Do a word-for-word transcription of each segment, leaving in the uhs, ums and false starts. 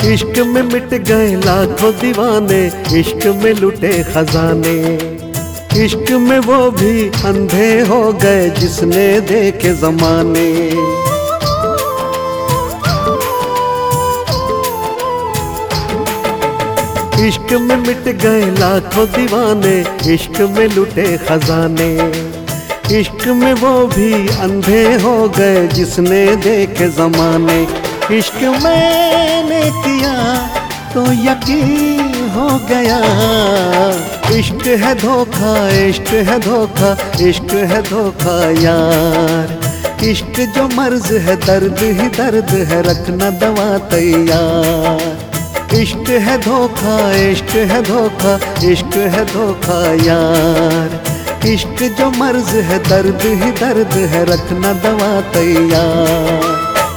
इश्क में मिट गए लाखों दीवाने, इश्क में लुटे खजाने। इश्क में वो भी अंधे हो गए जिसने देखे जमाने। इश्क में मिट गए लाखों दीवाने, इश्क में लुटे खजाने। इश्क में वो भी अंधे हो गए जिसने देखे जमाने। इश्क मैंने किया तो यकीन हो गया, इश्क है धोखा, इश्क है धोखा, इश्क है धोखा यार। इश्क जो मर्ज है दर्द ही दर्द है, रखना दवा तैयार। इश्क है धोखा, इश्क है धोखा, इश्क है धोखा यार। इश्क जो मर्ज है दर्द ही दर्द है, रखना दवा तैयार।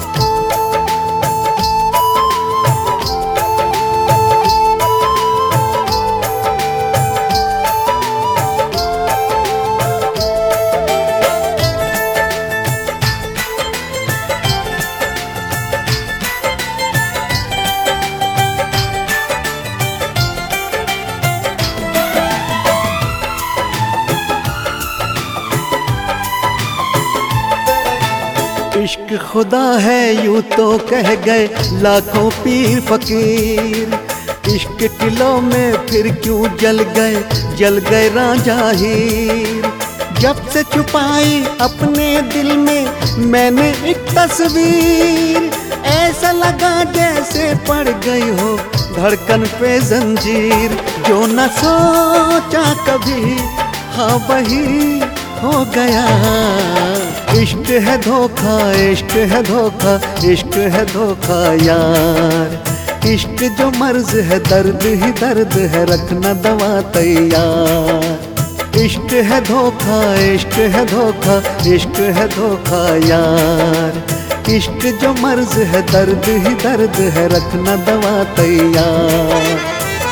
इश्क खुदा है यूं तो कह गए लाखों पीर फकीर। इश्क किलों में फिर क्यों जल गए, जल गए रांझा हीर। जब से छुपाई अपने दिल में मैंने एक तस्वीर, ऐसा लगा जैसे पड़ गई हो धड़कन पे जंजीर। जो न सोचा कभी हाँ वही हो गया। इश्क है धोखा, इश्क है धोखा, इश्क है धोखा यार। इश्क जो मर्ज है दर्द ही दर्द है, रखना दवा तैयार। इश्क है धोखा, इश्क है धोखा, इश्क है धोखा यार। इश्क जो मर्ज है दर्द ही दर्द है, रखना दवा तैयार।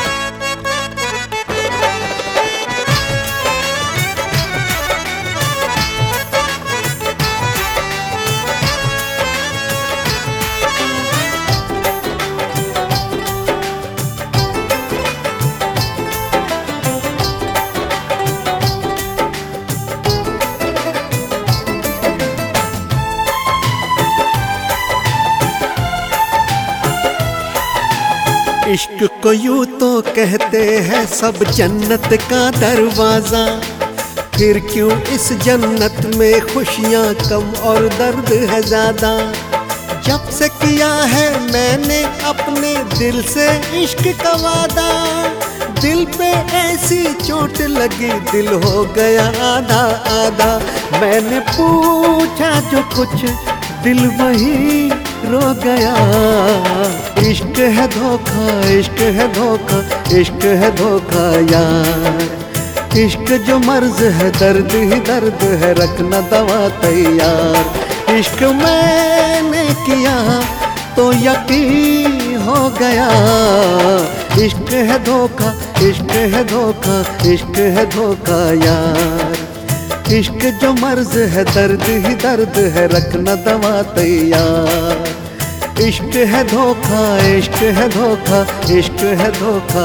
इश्क को यूं तो कहते हैं सब जन्नत का दरवाजा, फिर क्यों इस जन्नत में खुशियां कम और दर्द है ज्यादा। जब से किया है मैंने अपने दिल से इश्क का वादा, दिल पे ऐसी चोट लगी दिल हो गया आधा आधा। मैंने पूछा जो कुछ दिल वही रो गया। इश्क है धोखा, इश्क है धोखा, इश्क है धोखा यार। इश्क जो मर्ज है दर्द ही दर्द है, रखना दवा तैयार। इश्क मैंने किया तो यकीन हो गया। इश्क है धोखा, इश्क है धोखा, इश्क है धोखा यार। इश्क जो मर्ज है दर्द ही दर्द है, रखना दवा तैयार। इश्क है धोखा, इश्क है धोखा, इश्क है धोखा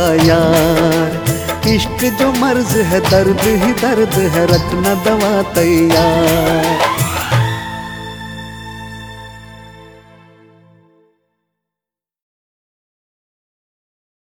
यार। इश्क जो मर्ज है दर्द ही दर्द है, रखना दवा तैयार।